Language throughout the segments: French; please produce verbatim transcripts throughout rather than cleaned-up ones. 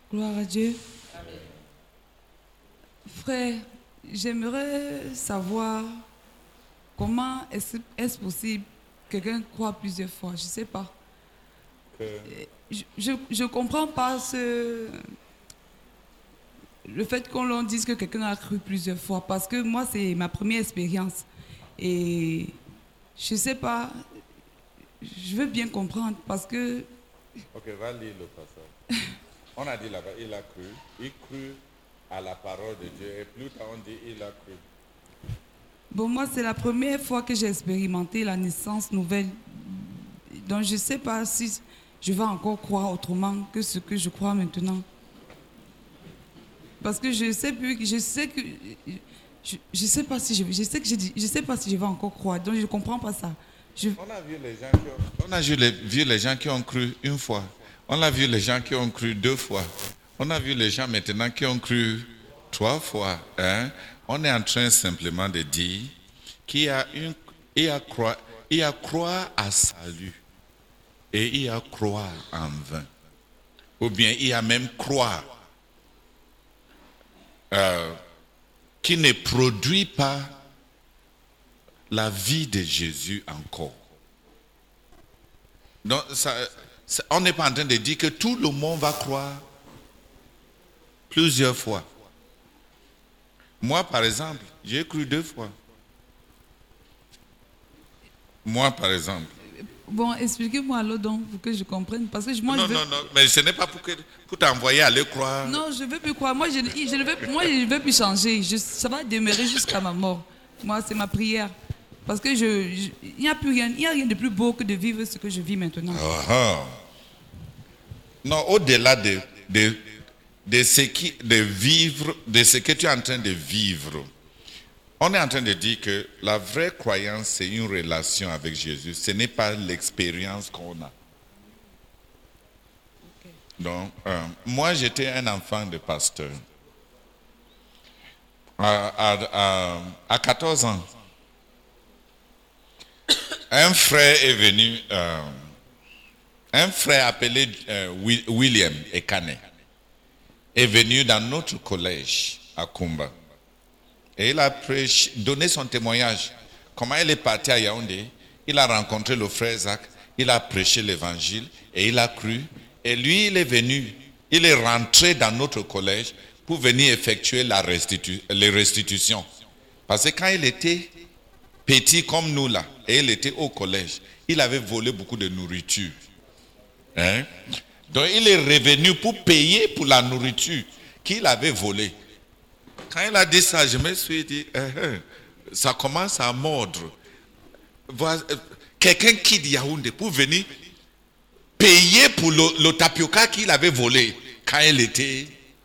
Gloire à Dieu. Frère, j'aimerais savoir comment est-ce, est-ce possible que quelqu'un croit plusieurs fois. Je ne sais pas. Je ne comprends pas ce, le fait qu'on l'on dise que quelqu'un a cru plusieurs fois. Parce que moi, c'est ma première expérience. Et je ne sais pas. Je veux bien comprendre parce que... Ok, va lire le passage. On a dit là-bas, il a cru. Il crut à la parole de Dieu. Et plus tard, on dit, il a cru. Bon, moi, c'est la première fois que j'ai expérimenté la naissance nouvelle. Donc, je ne sais pas si je vais encore croire autrement que ce que je crois maintenant. Parce que je sais plus, je sais que... Je, je sais pas si je, je sais que je, je sais pas si je vais encore croire. Donc, je ne comprends pas ça. Je... On a vu les gens qui ont, on a vu les, vu les gens qui ont cru une fois. On a vu les gens qui ont cru deux fois. On a vu les gens maintenant qui ont cru trois fois. Hein? On est en train simplement de dire qu'il y a une, il y a croire, il y a croire à salut et il y a croire en vain. Ou bien il y a même croire euh, qui ne produit pas la vie de Jésus encore. Donc, ça, ça, on n'est pas en train de dire que tout le monde va croire plusieurs fois. Moi, par exemple, j'ai cru deux fois. Moi, par exemple. Bon, expliquez-moi alors donc pour que je comprenne. Parce que moi, non, je veux... non, non, mais ce n'est pas pour, que, pour t'envoyer aller croire. Non, je ne veux plus croire. Moi, je, je ne veux, moi, je ne veux plus changer. Je, ça va demeurer jusqu'à ma mort. Moi, c'est ma prière. Parce que je, je, il n'y a plus rien, il n'y a rien de plus beau que de vivre ce que je vis maintenant. Uh-huh. Non, au-delà de, de, de, ce qui, de vivre, de ce que tu es en train de vivre, on est en train de dire que la vraie croyance, c'est une relation avec Jésus. Ce n'est pas l'expérience qu'on a. Okay. Donc, euh, moi, j'étais un enfant de pasteur. À, à, à, à quatorze ans, un frère est venu, euh, un frère appelé euh, William Ekane est venu dans notre collège à Kumba. Et il a prêché, donné son témoignage. Comment il est parti à Yaoundé, il a rencontré le frère Zach, il a prêché l'évangile et il a cru. Et lui, il est venu, il est rentré dans notre collège pour venir effectuer la restitu- les restitutions. Parce que quand il était petit comme nous là, et il était au collège, il avait volé beaucoup de nourriture. Hein? Donc il est revenu pour payer pour la nourriture qu'il avait volée. Quand il a dit ça, je me suis dit, eh, eh, ça commence à mordre. Voilà, quelqu'un quitte Yaoundé pour venir payer pour le, le tapioca qu'il avait volé quand il était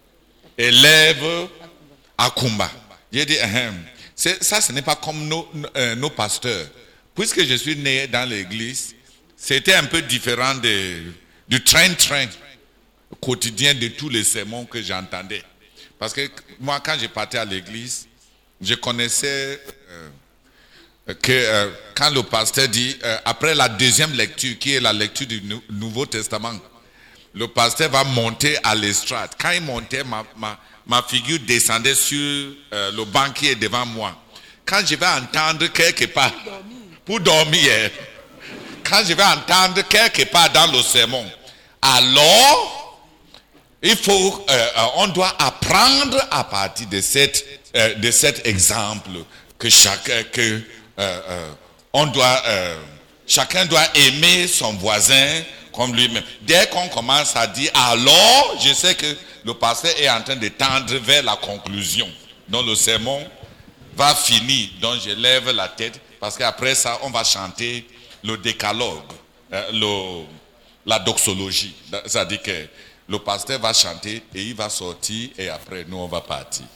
élève à Kumba. J'ai dit, eh, c'est, ça ce n'est pas comme nos, euh, nos pasteurs. Puisque je suis né dans l'église, c'était un peu différent de, du train-train quotidien de tous les sermons que j'entendais. Parce que moi, quand je partais à l'église, je connaissais euh, que euh, quand le pasteur dit, euh, après la deuxième lecture, qui est la lecture du nou- Nouveau Testament, le pasteur va monter à l'estrade. Quand il montait, ma, ma, ma figure descendait sur euh, le banc qui est devant moi. Quand je vais entendre quelque part, pour dormir, quand je vais entendre quelque part dans le sermon, alors... Il faut, euh, on doit apprendre à partir de, cette, euh, de cet exemple que chacun, que euh, euh, on doit, euh, chacun doit aimer son voisin comme lui-même. Dès qu'on commence à dire alors, je sais que le pasteur est en train de tendre vers la conclusion. Donc le sermon va finir. Donc je lève la tête parce qu'après ça, on va chanter le décalogue, euh, le, la doxologie. C'est-à-dire que le pasteur va chanter et il va sortir et après nous on va partir.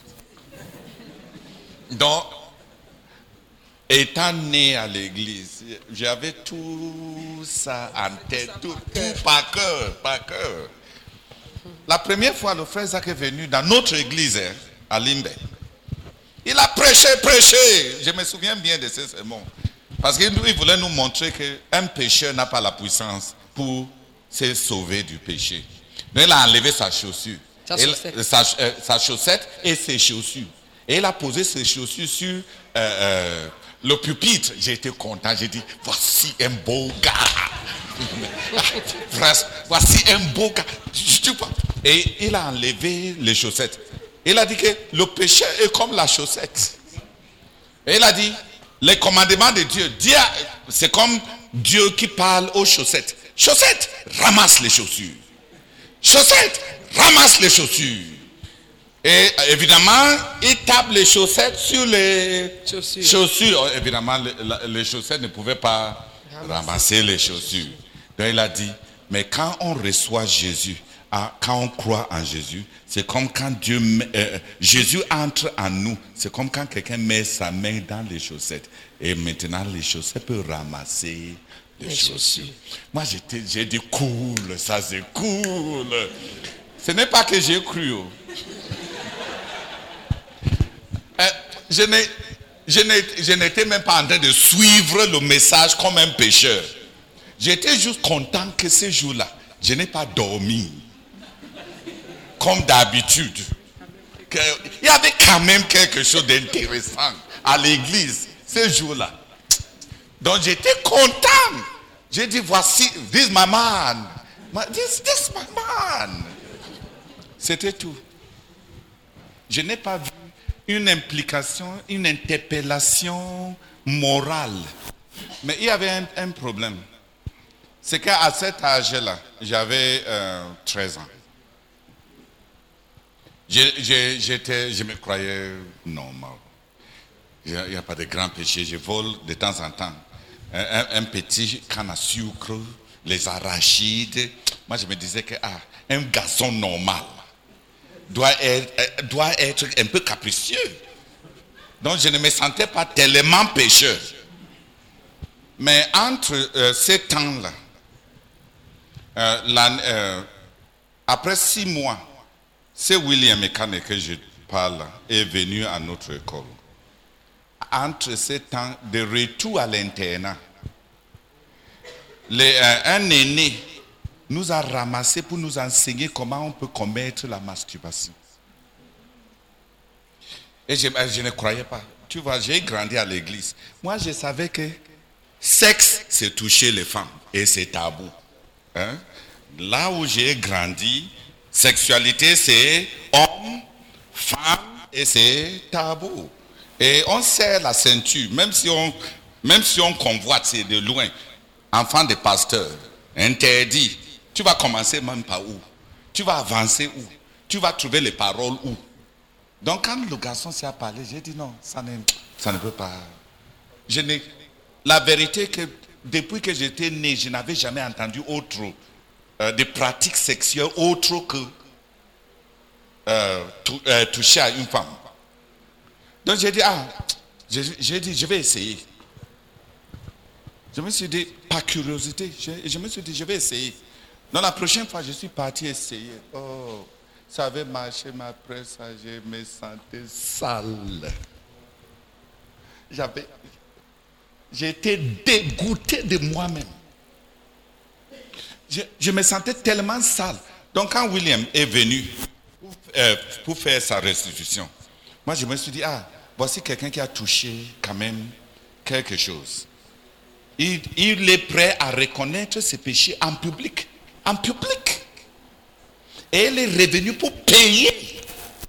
Donc, étant né à l'église, j'avais tout ça en tête, tout, tout par cœur, par cœur. La première fois, le frère Zach est venu dans notre église à Limbe. Il a prêché, prêché. Je me souviens bien de ce sermon. Parce qu'il voulait nous montrer qu'un pécheur n'a pas la puissance pour se sauver du péché. Donc il a enlevé sa chaussure. Sa Et chaussette. la- sa, euh, sa chaussette et ses chaussures. Et il a posé ses chaussures sur euh, euh, le pupitre. J'ai été content, j'ai dit, voici un beau gars. Voici un beau gars. Tu vois. Et il a enlevé les chaussettes. Il a dit que le péché est comme la chaussette. Et il a dit, les commandements de Dieu, Dieu, c'est comme Dieu qui parle aux chaussettes. Chaussettes, ramasse les chaussures. Chaussettes, ramasse les chaussures. Et évidemment, il tape les chaussettes sur les Chaussures. chaussures. Oh, évidemment, les, la- les chaussettes ne pouvaient pas ramasser, ramasser les chaussures. Donc il a dit, mais quand on reçoit Jésus, ah, quand on croit en Jésus, c'est comme quand Dieu, met- euh, Jésus entre en nous. C'est comme quand quelqu'un met sa main dans les chaussettes. Et maintenant, les chaussettes peuvent ramasser les, Les chaussures. chaussures. Moi, j'étais, j'ai dit, cool, ça c'est cool. Ce n'est pas que j'ai cru. Oh. Euh, je n'ai- je n'ai- je n'étais même pas en train de suivre le message comme un pécheur. J'étais juste content que ce jour-là, je n'ai pas dormi. Comme d'habitude. Que- Il y avait quand même quelque chose d'intéressant à l'église ce jour-là. Donc j'étais content. J'ai dit, voici, this my man. Ma- This, this my man. C'était tout. Je n'ai pas vu une implication, une interpellation morale. Mais il y avait un, un problème. C'est qu'à cet âge-là, j'avais euh, treize ans. Je, je, j'étais, je me croyais normal. Il n'y a, a pas de grands péchés. Je vole de temps en temps. Un, un, un petit canne à sucre, les arachides. Moi, je me disais que ah, un garçon normal doit être, doit être un peu capricieux. Donc je ne me sentais pas tellement pécheur. Mais entre euh, ces temps-là, euh, l'an- euh, après six mois, c'est William Ekane que je parle est venu à notre école. Entre ces temps de retour à l'internat, les, euh, un aîné nous a ramassé pour nous enseigner comment on peut commettre la masturbation. Et je, je ne croyais pas. Tu vois, j'ai grandi à l'église. Moi, je savais que sexe, c'est toucher les femmes. Et c'est tabou. Hein? Là où j'ai grandi, sexualité, c'est homme, femme, et c'est tabou. Et on serre la ceinture, même si on, même si on convoite, c'est de loin. Enfant de pasteur, interdit. Tu vas commencer même par où? Tu vas avancer où? Tu vas trouver les paroles où? Donc quand le garçon s'est parlé, j'ai dit non, ça ne, ça ne peut pas. Je n'ai, la vérité que depuis que j'étais né, je n'avais jamais entendu autre euh, de pratiques sexuelles autres que euh, tou, euh, toucher à une femme. Donc j'ai dit ah, j'ai, j'ai dit je vais essayer. Je me suis dit par curiosité, je, je me suis dit je vais essayer. Donc la prochaine fois je suis parti essayer. Oh. Ça avait marché, mais après ça, je me sentais sale. J'avais, j'étais dégoûté de moi-même. Je, je me sentais tellement sale. Donc quand William est venu pour, euh, pour faire sa restitution, moi je me suis dit, ah, voici quelqu'un qui a touché quand même quelque chose. Il, il est prêt à reconnaître ses péchés en public. En public. Et elle est revenue pour payer.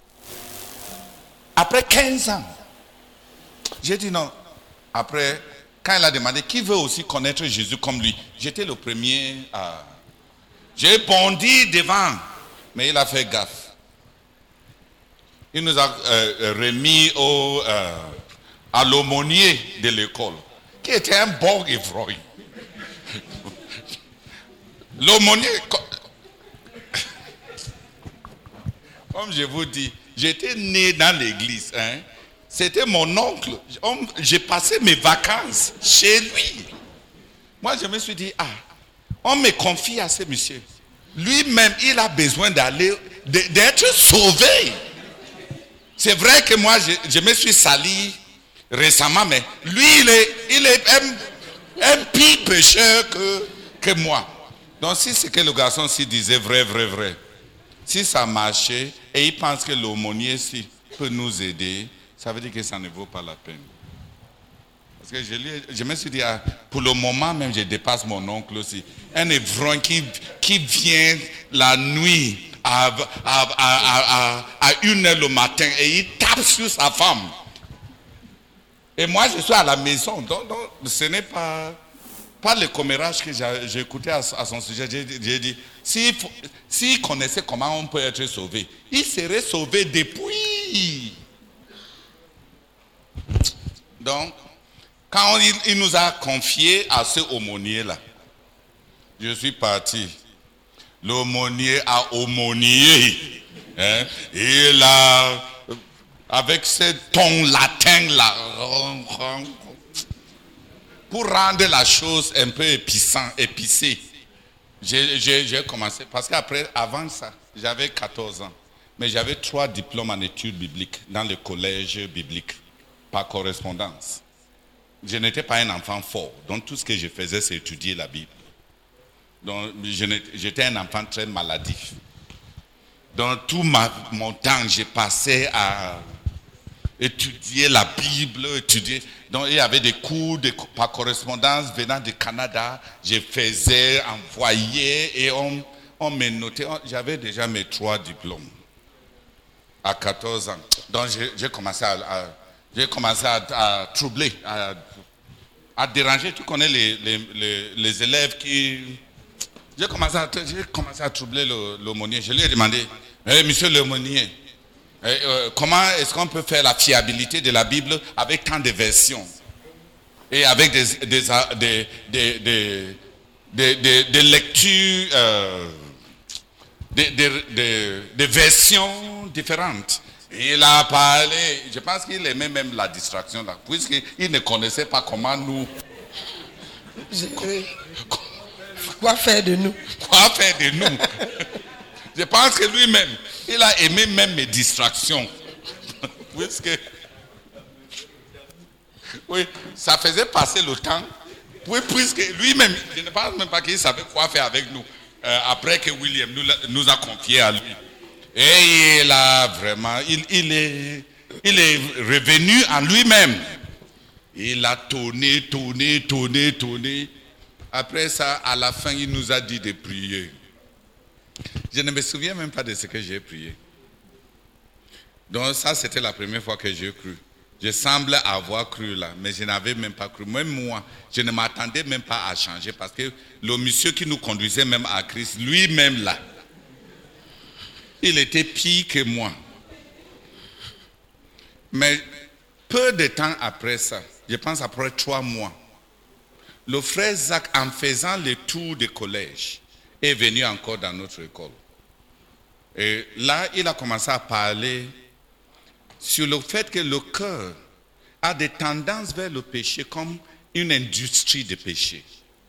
Après quinze ans. J'ai dit non. Après, quand elle a demandé qui veut aussi connaître Jésus comme lui, j'étais le premier à... J'ai bondi devant. Mais il a fait gaffe. Il nous a euh, remis au, euh, à l'aumônier de l'école, qui était un bon ivrogne. L'aumônier... Comme je vous dis, j'étais né dans l'église. Hein. C'était mon oncle. J'ai passé mes vacances chez lui. Moi, je me suis dit, ah, on me confie à ce monsieur. Lui-même, il a besoin d'aller, d'être sauvé. C'est vrai que moi, je, je me suis sali récemment, mais lui, il est, il est un, un pire pécheur que, que moi. Donc, si c'est que le garçon s'y disait vrai, vrai, vrai, Si ça marchait et il pense que l'aumônier si, peut nous aider, ça veut dire que ça ne vaut pas la peine. Parce que je, lui, je me suis dit, ah, pour le moment même, je dépasse mon oncle aussi. Un ivrogne qui, qui vient la nuit à, à, à, à, à une heure le matin et il tape sur sa femme. Et moi, je suis à la maison. Donc, donc ce n'est pas, pas le commérage que j'ai écouté à, à son sujet. J'ai dit, s'il s'il connaissait comment on peut être sauvé, il serait sauvé depuis. Donc, quand il, il nous a confié à ce aumônier-là, je suis parti. L'aumônier a aumônié. Hein? Il a, avec ce ton latin-là, pour rendre la chose un peu épicant, épicée, j'ai commencé. Parce qu'après, avant ça, j'avais quatorze ans. Mais j'avais trois diplômes en études bibliques dans le collège biblique, par correspondance. Je n'étais pas un enfant fort, donc tout ce que je faisais, c'est étudier la Bible. Donc j'étais un enfant très maladif. Donc tout ma, mon temps, j'ai passé à étudier la Bible, étudier. Donc il y avait des cours de, par correspondance venant du Canada. Je faisais, envoyais et on, on me notait. J'avais déjà mes trois diplômes à quatorze ans. Donc j'ai commencé à... à J'ai commencé à, à troubler, à, à déranger. Tu connais les, les, les, les élèves qui... J'ai commencé, commencé à troubler l'aumônier. Je lui ai demandé, hey, monsieur l'aumônier, hey, euh, comment est-ce qu'on peut faire la fiabilité de la Bible avec tant de versions et avec des, des, des, des, des, des, des, des lectures, euh, des, des, des, des versions différentes. Il a parlé, je pense qu'il aimait même la distraction là, puisqu'il ne connaissait pas comment nous... Quoi faire de nous? Quoi faire de nous? Je pense que lui-même, il a aimé même mes distractions. Puisque... Oui, ça faisait passer le temps. Oui, puisque lui-même, je ne pense même pas qu'il savait quoi faire avec nous. Euh, après que William nous, nous a confié à lui. Et il a vraiment, il, il, est, il est revenu en lui-même. Il a tourné, tourné, tourné, tourné. Après ça, à la fin, il nous a dit de prier. Je ne me souviens même pas de ce que j'ai prié. Donc ça, c'était la première fois que j'ai cru. Je semble avoir cru là, mais je n'avais même pas cru. Même moi, je ne m'attendais même pas à changer parce que le monsieur qui nous conduisait même à Christ, lui-même là, il était pire que moi. Mais peu de temps après ça, je pense après trois mois, le frère Zach, en faisant le tour du collège, est venu encore dans notre école. Et là, il a commencé à parler sur le fait que le cœur a des tendances vers le péché comme une industrie de péché.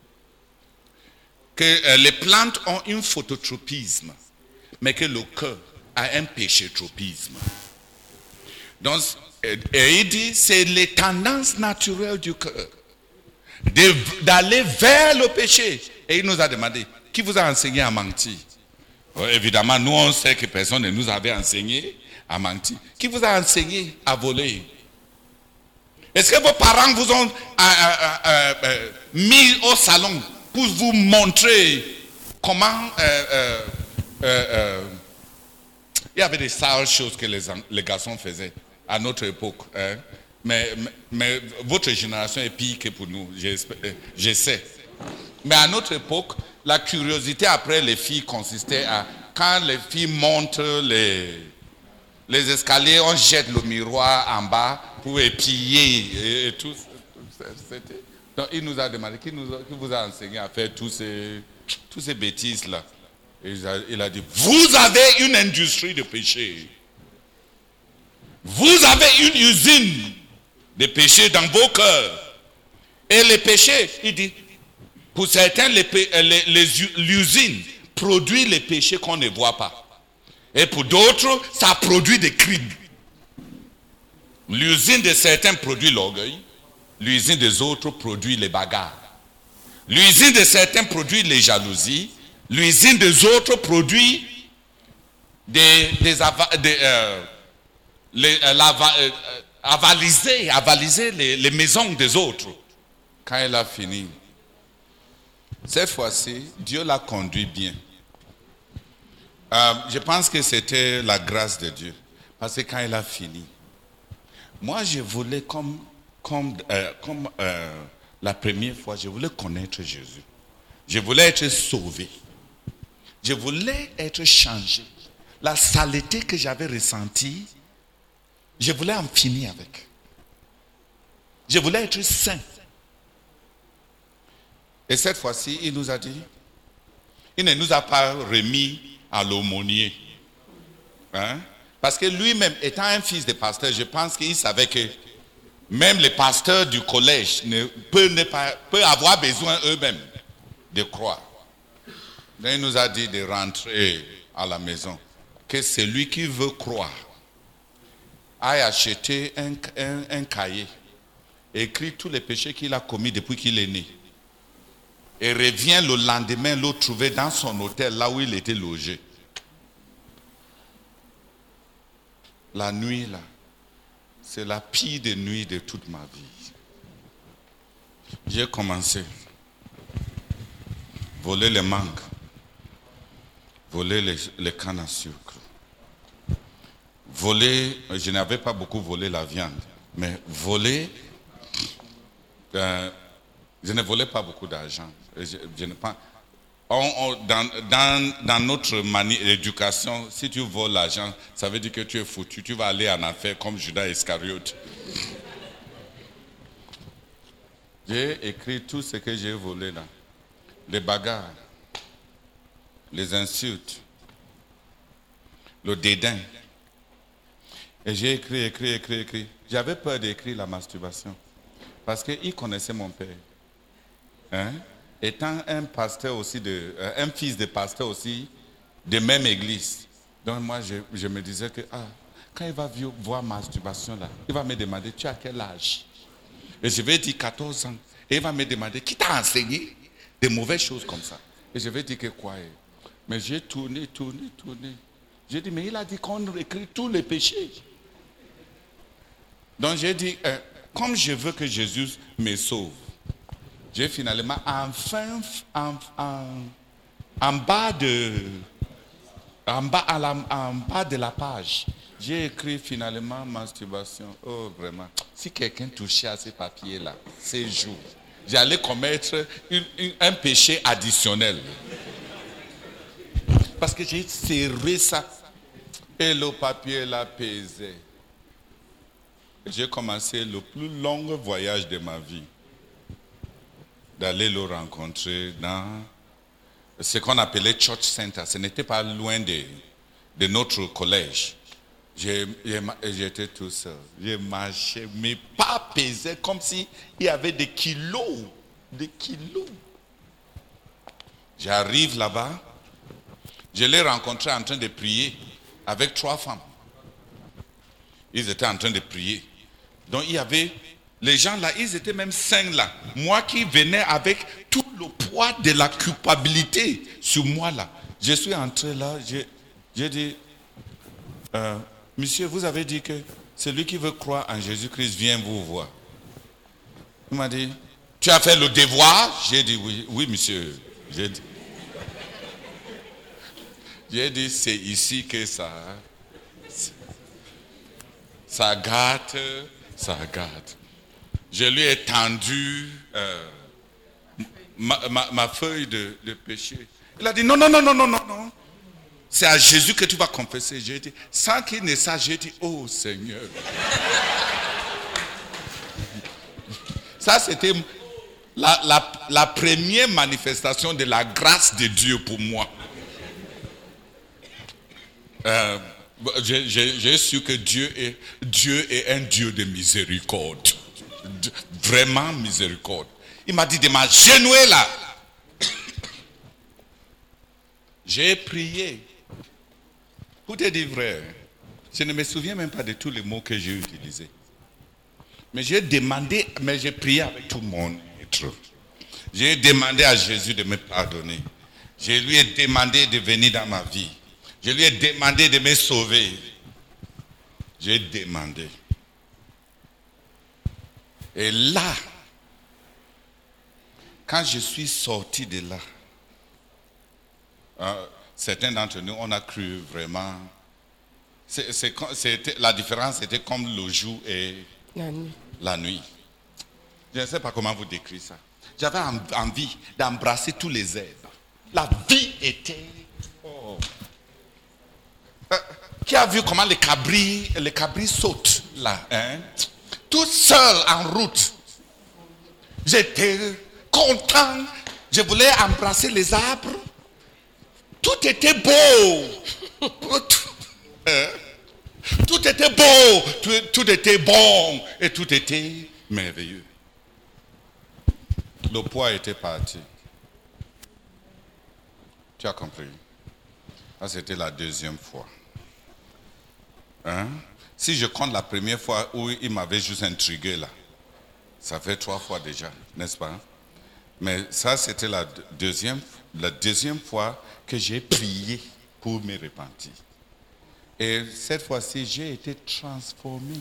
Que euh, les plantes ont un phototropisme, mais que le cœur a un péchétropisme. Donc, et il dit, c'est les tendances naturelles du cœur d'aller vers le péché. Et il nous a demandé, qui vous a enseigné à mentir? Oh, évidemment, nous on sait que personne ne nous avait enseigné à mentir. Qui vous a enseigné à voler? Est-ce que vos parents vous ont euh, euh, euh, euh, mis au salon pour vous montrer comment... Euh, euh, euh, euh, il y avait des sales choses que les, les garçons faisaient à notre époque. Hein? Mais, mais, mais votre génération est pire que pour nous, je sais. Mais à notre époque, la curiosité après les filles consistait à, quand les filles montent les, les escaliers, on jette le miroir en bas pour épier et, et tout. Donc il nous a demandé, qui, nous a, qui vous a enseigné à faire tous ces, tous ces bêtises-là? Il a, il a dit, vous avez une industrie de péché. Vous avez une usine de péché dans vos cœurs. Et les péchés, il dit, pour certains, les, les, les, l'usine produit les péchés qu'on ne voit pas. Et pour d'autres, ça produit des crimes. L'usine de certains produit l'orgueil. L'usine des autres produit les bagarres. L'usine de certains produit les jalousies. L'usine des autres produit des, des, ava, des euh, les, euh, la, euh, avaliser, avaliser les, les maisons des autres. Quand elle a fini, cette fois-ci, Dieu l'a conduit bien. Euh, je pense que c'était la grâce de Dieu. Parce que quand elle a fini, moi je voulais, comme, comme, euh, comme euh, la première fois, je voulais connaître Jésus. Je voulais être sauvé. Je voulais être changé. La saleté que j'avais ressentie, je voulais en finir avec. Je voulais être saint. Et cette fois-ci, il nous a dit, il ne nous a pas remis à l'aumônier. Hein? Parce que lui-même, étant un fils de pasteur, je pense qu'il savait que même les pasteurs du collège ne, peuvent, ne pas, peuvent avoir besoin eux-mêmes de croire. Donc il nous a dit de rentrer à la maison. Que celui qui veut croire aille acheter un, un, un cahier, écrit tous les péchés qu'il a commis depuis qu'il est né. Et revient le lendemain le trouver dans son hôtel, là où il était logé. La nuit, là, c'est la pire des nuits de toute ma vie. J'ai commencé. Voler les mangues. Voler les, les cannes à sucre. Voler, je n'avais pas beaucoup volé la viande, mais voler, euh, je ne volais pas beaucoup d'argent. Je, je ne pas, on, on, dans, dans, dans notre manie d'éducation, si tu voles l'argent, ça veut dire que tu es foutu. Tu vas aller en affaire comme Judas Iscariote. J'ai écrit tout ce que j'ai volé là. Les bagarres, les insultes, le dédain. Et j'ai écrit, écrit, écrit, écrit. J'avais peur d'écrire la masturbation. Parce qu'il connaissait mon père. Hein? Étant un pasteur aussi, de, un fils de pasteur aussi, de même église. Donc moi, je, je me disais que, ah, quand il va voir masturbation là, il va me demander, tu as quel âge? Et je vais dire quatorze ans. Et il va me demander, qui t'a enseigné des mauvaises choses comme ça? Et je vais dire que quoi? Mais j'ai tourné, tourné, tourné. J'ai dit, mais il a dit qu'on écrit tous les péchés. Donc j'ai dit, euh, comme je veux que Jésus me sauve, j'ai finalement, enfin, en, en, en bas de, en bas, à la, en bas de la page, j'ai écrit finalement masturbation. Oh, vraiment. Si quelqu'un touchait à ces papiers-là, ces jours, j'allais commettre une, une, un péché additionnel. Parce que j'ai serré ça. Et le papier l'a pesé. J'ai commencé le plus long voyage de ma vie. D'aller le rencontrer dans ce qu'on appelait Church Center. Ce n'était pas loin de, de notre collège. J'ai, j'étais tout seul. J'ai marché, mes pas pesaient comme s'il y avait des kilos. Des kilos. J'arrive là-bas. Je l'ai rencontré en train de prier avec trois femmes. Ils étaient en train de prier. Donc il y avait, les gens là, ils étaient même cinq là. Moi qui venais avec tout le poids de la culpabilité sur moi là. Je suis entré là, j'ai, j'ai dit, euh, monsieur, vous avez dit que celui qui veut croire en Jésus-Christ vient vous voir. Il m'a dit, tu as fait le devoir? J'ai dit, oui, oui monsieur. J'ai dit, j'ai dit, c'est ici que ça, ça gâte, ça gâte. Je lui ai tendu euh, ma, ma, ma feuille de, de péché. Il a dit, non, non, non, non, non, non, non. C'est à Jésus que tu vas confesser. J'ai dit, sans qu'il ne sache, j'ai dit, oh Seigneur. Ça, c'était la, la, la première manifestation de la grâce de Dieu pour moi. Euh, j'ai, j'ai, j'ai su que Dieu est, Dieu est un Dieu de miséricorde. Vraiment miséricorde. Il m'a dit de m'agenouiller là. J'ai prié. Pour te dire vrai, je ne me souviens même pas de tous les mots que j'ai utilisés. Mais j'ai demandé, mais j'ai prié avec tout mon être. J'ai demandé à Jésus de me pardonner. Je lui ai demandé de venir dans ma vie. Je lui ai demandé de me sauver. J'ai demandé. Et là, quand je suis sorti de là, euh, certains d'entre nous, on a cru vraiment. C'est, c'est, c'était, la différence était comme le jour et La nuit. la nuit. Je ne sais pas comment vous décrire ça. J'avais envie d'embrasser tous les herbes. La vie était... Oh. Euh, qui a vu comment les cabris, les cabris sautent là, hein? Tout seul en route. J'étais content. Je voulais embrasser les arbres. Tout était beau. Tout était beau. Tout, tout était bon. Et tout était merveilleux. Le poids était parti. Tu as compris? Ça, c'était la deuxième fois. Hein? Si je compte la première fois où il m'avait juste intrigué là, ça fait trois fois déjà, n'est-ce pas? Mais ça, c'était la deuxième, la deuxième fois que j'ai prié pour me repentir. Et cette fois-ci, j'ai été transformé.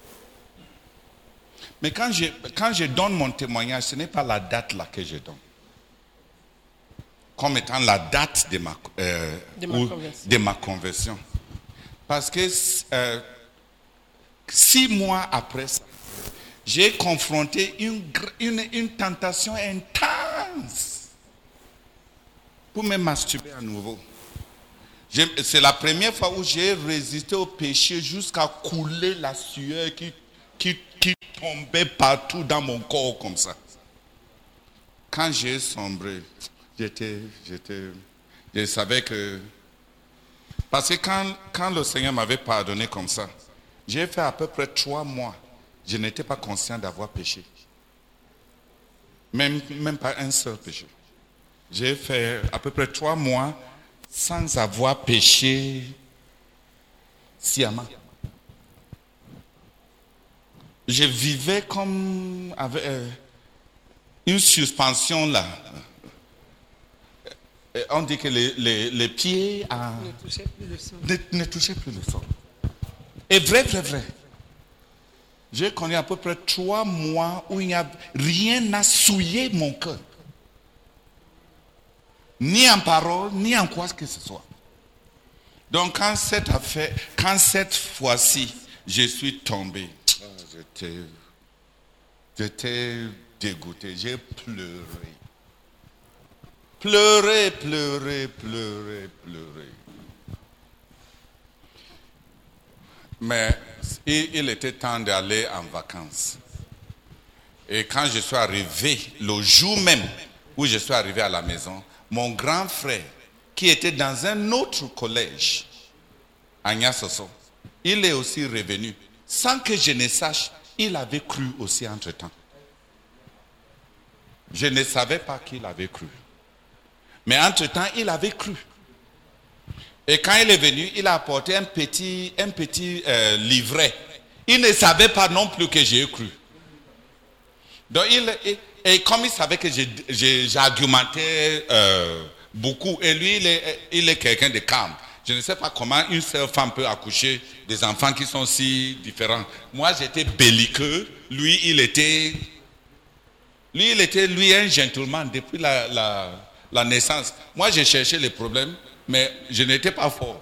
Mais quand je, quand je donne mon témoignage, ce n'est pas la date là que je donne. Comme étant la date de ma, euh, de ma, ou, conversion. De ma conversion. Parce que euh, six mois après ça, j'ai confronté une, une, une tentation intense pour me masturber à nouveau. C'est la première fois où j'ai résisté au péché jusqu'à couler la sueur qui, qui, qui tombait partout dans mon corps comme ça. Quand j'ai sombré, j'étais, j'étais, je savais que... Parce que quand, quand le Seigneur m'avait pardonné comme ça, j'ai fait à peu près trois mois. Je n'étais pas conscient d'avoir péché. Même, même pas un seul péché. J'ai fait à peu près trois mois sans avoir péché sciemment. Je vivais comme avec euh, une suspension là. On dit que les, les, les pieds à, Ne touchaient plus le sol. Ne, ne touchaient plus le sol. Et vrai, vrai, vrai. J'ai connu à peu près trois mois où il n'y a rien n'a souillé mon cœur. Ni en parole, ni en quoi que ce soit. Donc quand cette affaire, quand cette fois-ci, je suis tombé, oh, j'étais, j'étais dégoûté, j'ai pleuré. Pleurer, pleurer, pleurer, pleurer. Mais il, il était temps d'aller en vacances. Et quand je suis arrivé, le jour même où je suis arrivé à la maison, mon grand frère, qui était dans un autre collège, à Niassoso, il est aussi revenu. Sans que je ne sache, il avait cru aussi entre-temps. Je ne savais pas qu'il avait cru. Mais entre-temps, il avait cru. Et quand il est venu, il a apporté un petit, un petit euh, livret. Il ne savait pas non plus que j'ai cru. Donc, il, et, et comme il savait que j'argumentais euh, beaucoup, et lui, il est, il est quelqu'un de calme. Je ne sais pas comment une seule femme peut accoucher des enfants qui sont si différents. Moi, j'étais belliqueux. Lui, il était... Lui, il était, lui, un gentleman depuis la... la La naissance. Moi, j'ai cherché les problèmes, mais je n'étais pas fort.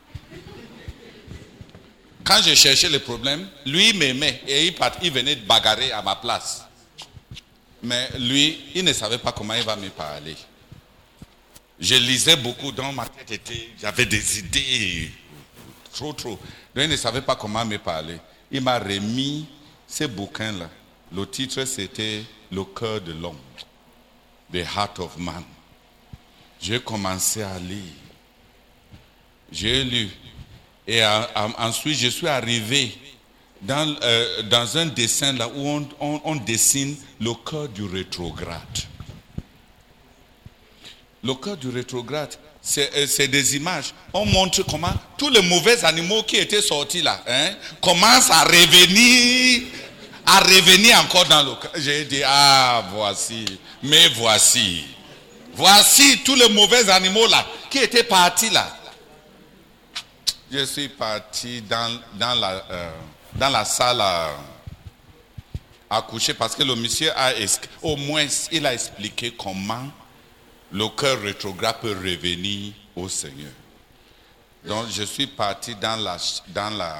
Quand j'ai cherché les problèmes, lui m'aimait et il, part, il venait bagarrer à ma place. Mais lui, il ne savait pas comment il va me parler. Je lisais beaucoup, dans ma tête était, j'avais des idées, trop, trop. Donc, il ne savait pas comment me parler. Il m'a remis ces bouquins-là. Le titre, c'était « Le cœur de l'homme »,« The Heart of Man ». J'ai commencé à lire. J'ai lu. Et à, à, ensuite, je suis arrivé dans, euh, dans un dessin là où on, on, on dessine le cœur du rétrograde. Le cœur du rétrograde, c'est, c'est des images. On montre comment tous les mauvais animaux qui étaient sortis là hein, commencent à revenir, à revenir encore dans le cœur. J'ai dit, ah, voici, mais voici. Voici tous les mauvais animaux là, qui étaient partis là. je suis parti dans, dans, la, euh, dans la salle à, à coucher parce que le monsieur a, au moins, il a expliqué comment le cœur rétrograde peut revenir au Seigneur. Donc, je suis parti dans la, dans la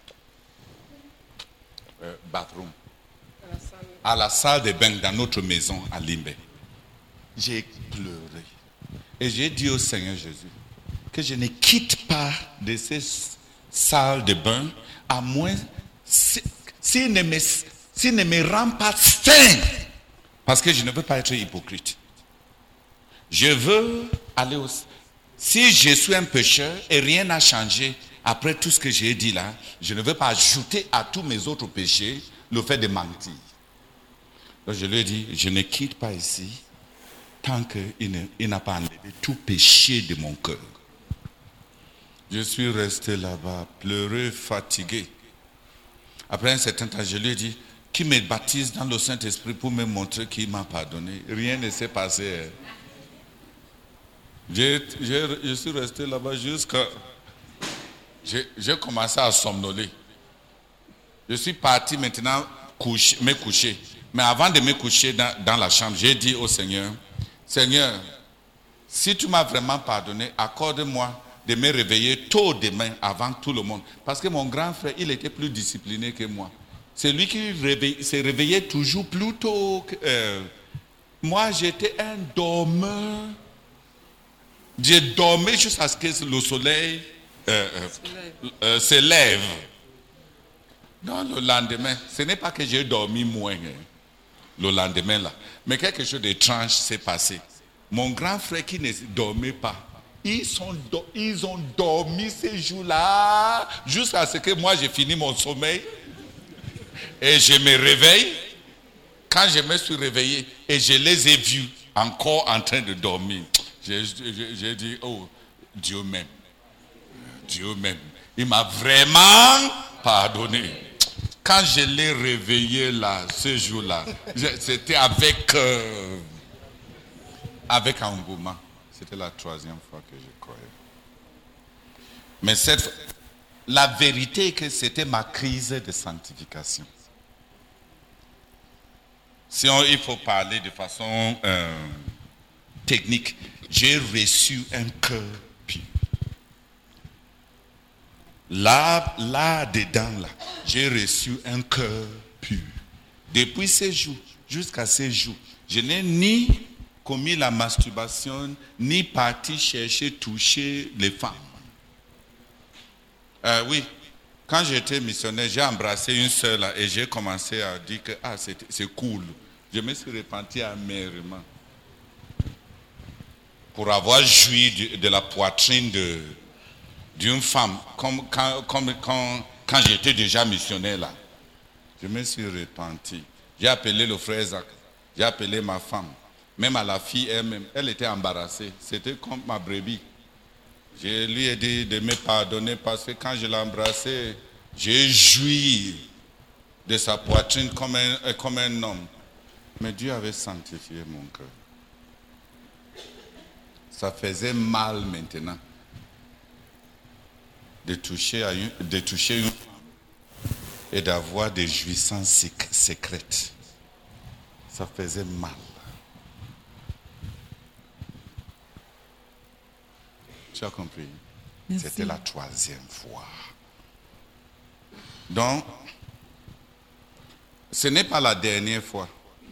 euh, bathroom, à la salle de bain dans notre maison à Limbe. J'ai pleuré. Et j'ai dit au Seigneur Jésus que je ne quitte pas de ces salles de bain à moins s'il si ne, me, si ne me rend pas saint. Parce que je ne veux pas être hypocrite. Je veux aller au... Si je suis un pécheur et rien n'a changé après tout ce que j'ai dit là, je ne veux pas ajouter à tous mes autres péchés le fait de mentir. Donc je lui ai dit, je ne quitte pas ici tant qu'il n'a pas enlevé tout péché de mon cœur. Je suis resté là-bas, pleureux, fatigué. Après un certain temps, je lui ai dit, qui me baptise dans le Saint-Esprit pour me montrer qu'il m'a pardonné. Rien ne s'est passé. J'ai, j'ai, je suis resté là-bas jusqu'à... J'ai, j'ai commencé à somnoler. Je suis parti maintenant coucher, me coucher. Mais avant de me coucher dans, dans la chambre, j'ai dit au Seigneur, Seigneur, si tu m'as vraiment pardonné, accorde-moi de me réveiller tôt demain avant tout le monde. Parce que mon grand frère, il était plus discipliné que moi. C'est lui qui réveille, s'est réveillé toujours plus tôt. Que, euh, moi, j'étais un dormeur. J'ai dormi jusqu'à ce que le soleil euh, euh, euh, se lève. Donc le lendemain, ce n'est pas que j'ai dormi moins hein, le lendemain là, mais quelque chose d'étrange s'est passé. Mon grand frère qui ne dormait pas, ils, sont do- ils ont dormi ces jours-là jusqu'à ce que moi j'ai fini mon sommeil et je me réveille. Quand je me suis réveillé et je les ai vus encore en train de dormir, j'ai, j'ai, j'ai dit, oh, Dieu m'aime. Dieu m'aime. Il m'a vraiment pardonné. Quand je l'ai réveillé là, ce jour-là, c'était avec, euh, avec engouement. C'était la troisième fois que je croyais. Mais cette, la vérité est que c'était ma crise de sanctification. Si on, il faut parler de façon euh, technique, j'ai reçu un cœur pur. Là, là dedans, là, j'ai reçu un cœur pur. Depuis ces jours, jusqu'à ces jours, je n'ai ni commis la masturbation, ni parti chercher, toucher les femmes. Euh, oui, quand j'étais missionnaire, j'ai embrassé une sœur là et j'ai commencé à dire que ah, c'est, c'est cool. Je me suis repenti amèrement pour avoir joui de, de la poitrine de, d'une femme, comme quand, comme, quand, quand j'étais déjà missionnaire là. Je me suis repenti. J'ai appelé le frère Zach, j'ai appelé ma femme. Même à la fille elle-même, elle était embarrassée. C'était comme ma brebis. Je lui ai dit de me pardonner parce que quand je l'ai embrassée, j'ai joui de sa poitrine comme un, comme un homme. Mais Dieu avait sanctifié mon cœur. Ça faisait mal maintenant de toucher, à une, de toucher une femme et d'avoir des jouissances secrètes. Ça faisait mal. Tu as compris? Merci. C'était la troisième fois. Donc, ce n'est pas la dernière fois.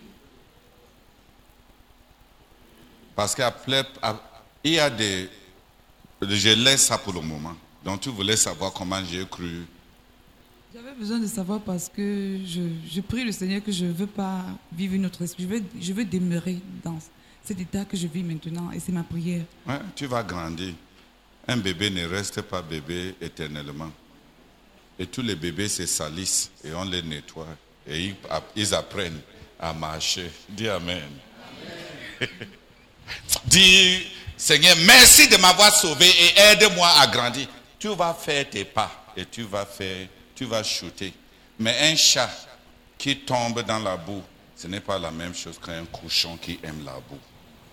Parce qu'après, il y a des... Je laisse ça pour le moment. Donc, tu voulais savoir comment j'ai cru. J'avais besoin de savoir parce que je, je prie le Seigneur que je ne veux pas vivre une autre esprit. Je veux, je veux demeurer dans cet état que je vis maintenant et c'est ma prière. Ouais, tu vas grandir. Un bébé ne reste pas bébé éternellement. Et tous les bébés se salissent et on les nettoie. Et ils, ils apprennent à marcher. Dis Amen. Amen. Dis, Seigneur, merci de m'avoir sauvé et aide-moi à grandir. Tu vas faire tes pas et tu vas faire, tu vas shooter. Mais un chat qui tombe dans la boue, ce n'est pas la même chose qu'un cochon qui aime la boue.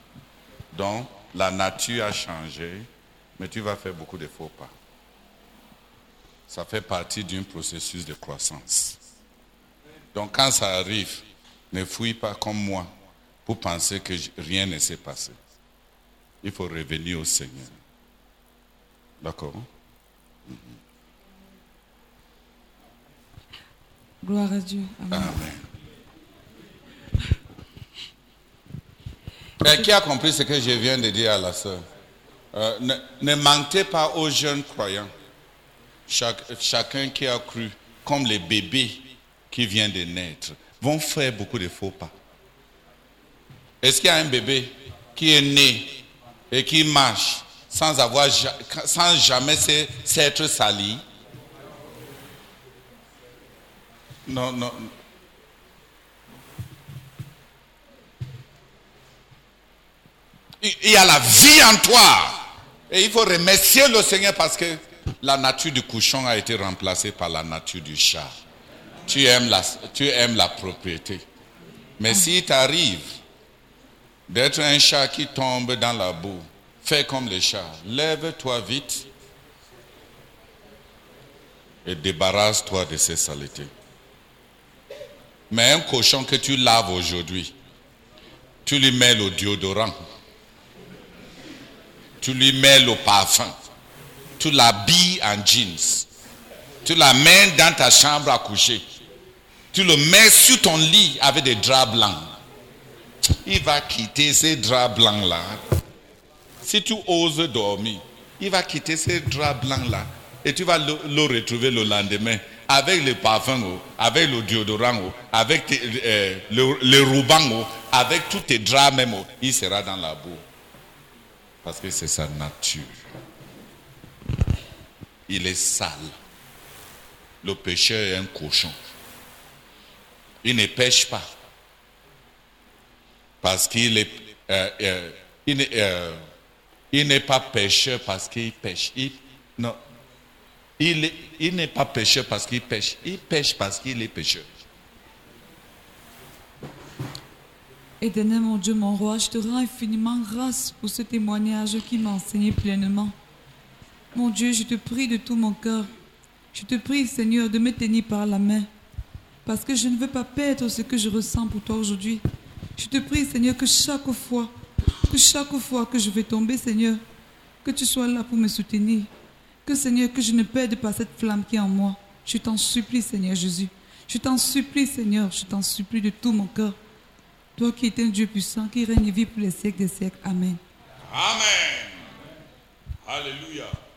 Donc, la nature a changé, mais tu vas faire beaucoup de faux pas. Ça fait partie d'un processus de croissance. Donc quand ça arrive, ne fouille pas comme moi pour penser que rien ne s'est passé. Il faut revenir au Seigneur. D'accord? Mm-hmm. Gloire à Dieu. Amen. Amen. Et qui a compris ce que je viens de dire à la sœur? Euh, ne, ne mentez pas aux jeunes croyants. Chaque, chacun qui a cru, comme les bébés qui viennent de naître, vont faire beaucoup de faux pas. Est-ce qu'il y a un bébé qui est né et qui marche sans, avoir, sans jamais s'être sali? Non, non. Il y a la vie en toi. Et il faut remercier le Seigneur parce que la nature du cochon a été remplacée par la nature du chat. Tu aimes la, tu aimes la propriété. Mais s'il t'arrive d'être un chat qui tombe dans la boue, fais comme les chats. Lève-toi vite et débarrasse-toi de ces saletés. Mais un cochon que tu laves aujourd'hui, tu lui mets le déodorant, tu lui mets le parfum, tu l'habilles en jeans, tu la mets dans ta chambre à coucher, tu le mets sur ton lit avec des draps blancs. Il va quitter ces draps blancs-là. Si tu oses dormir, il va quitter ces draps blancs-là et tu vas le, le retrouver le lendemain avec le parfum, avec le déodorant, avec tes, euh, le, le ruban, avec tous tes draps même. Il sera dans la boue. Parce que c'est sa nature. Il est sale. Le pécheur est un cochon. Il ne pêche pas. Parce qu'il est, euh, euh, il n'est euh, il n'est pas pécheur parce qu'il pêche. Il, non. Il, est, il n'est pas pécheur parce qu'il pêche. Il pêche parce qu'il est pécheur. Éternel mon Dieu, mon roi, je te rends infiniment grâce pour ce témoignage qui m'a enseigné pleinement. Mon Dieu, je te prie de tout mon cœur. Je te prie, Seigneur, de me tenir par la main. Parce que je ne veux pas perdre ce que je ressens pour toi aujourd'hui. Je te prie, Seigneur, que chaque fois, que chaque fois que je vais tomber, Seigneur, que tu sois là pour me soutenir. Que, Seigneur, que je ne perde pas cette flamme qui est en moi. Je t'en supplie, Seigneur Jésus. Je t'en supplie, Seigneur. Je t'en supplie de tout mon cœur. Toi qui es un Dieu puissant, qui règne et vit pour les siècles des siècles. Amen. Amen. Alléluia.